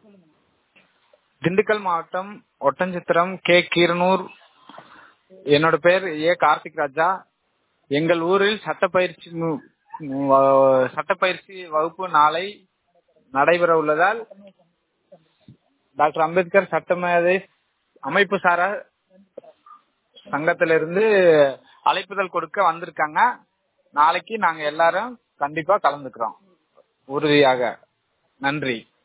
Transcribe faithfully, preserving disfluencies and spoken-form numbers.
திண்டுக்கல் மாவட்டம் ஒட்டன்சித்திரம் கே கீரனூர். என்னோட பேர் ஏ கார்த்திக் ராஜா. எங்கள் ஊரில் சட்டப்பயிற்சி சட்டப்பயிற்சி வகுப்பு நாளை நடைபெற உள்ளதால் டாக்டர் அம்பேத்கர் சட்டமேதை அமைப்பு சாரா சங்கத்திலிருந்து அழைப்புதல் கொடுக்க வந்திருக்காங்க. நாளைக்கு நாங்க எல்லாரும் கண்டிப்பா கலந்துக்கிறோம் உறுதியாக. நன்றி.